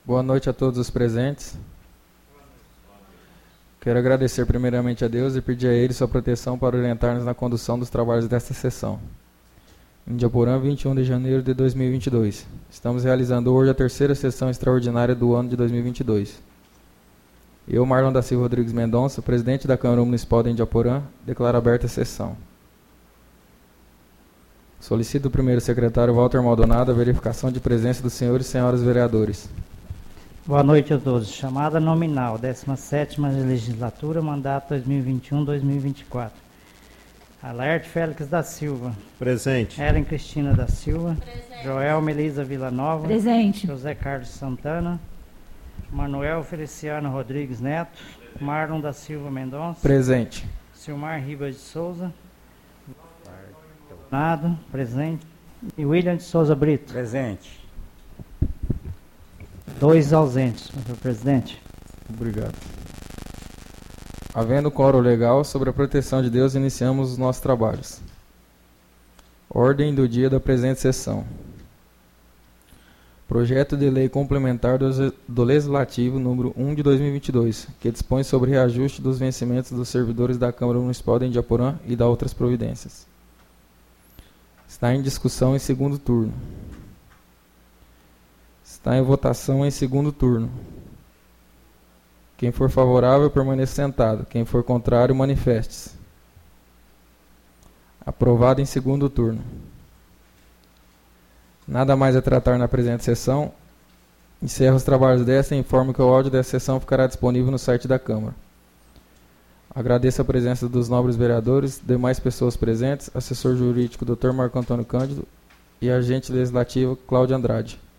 Boa noite a todos os presentes. Quero agradecer primeiramente a Deus e pedir a Ele sua proteção para orientar-nos na condução dos trabalhos desta sessão. Indiaporã, 21 de janeiro de 2022. Estamos realizando hoje a terceira sessão extraordinária do ano de 2022. Eu, Marlon da Silva Rodrigues Mendonça, presidente da Câmara Municipal de Indiaporã, declaro aberta a sessão. Solicito o primeiro secretário Walter Maldonado a verificação de presença dos senhores e senhoras vereadores. Boa noite a todos. Chamada nominal, 17ª legislatura, mandato 2021-2024. Alerte Félix da Silva. Presente. Ellen Cristina da Silva. Presente. Joel Melisa Villanova. Presente. José Carlos Santana. Manuel Feliciano Rodrigues Neto. Marlon da Silva Mendonça. Presente. Silmar Ribas de Souza. Nado. Presente. E William de Souza Brito. Presente. 2 ausentes, senhor presidente. Obrigado. Havendo quórum legal, sobre a proteção de Deus, iniciamos os nossos trabalhos. Ordem do dia da presente sessão. Projeto de lei complementar do Legislativo número 1 de 2022, que dispõe sobre reajuste dos vencimentos dos servidores da Câmara Municipal de Indiaporã e da outras providências. Está em discussão em segundo turno. Está em votação em segundo turno. Quem for favorável, permaneça sentado. Quem for contrário, manifeste-se. Aprovado em segundo turno. Nada mais a tratar na presente sessão. Encerro os trabalhos desta e informo que o áudio dessa sessão ficará disponível no site da Câmara. Agradeço a presença dos nobres vereadores, demais pessoas presentes, assessor jurídico Dr. Marco Antônio Cândido e agente legislativo Cláudio Andrade.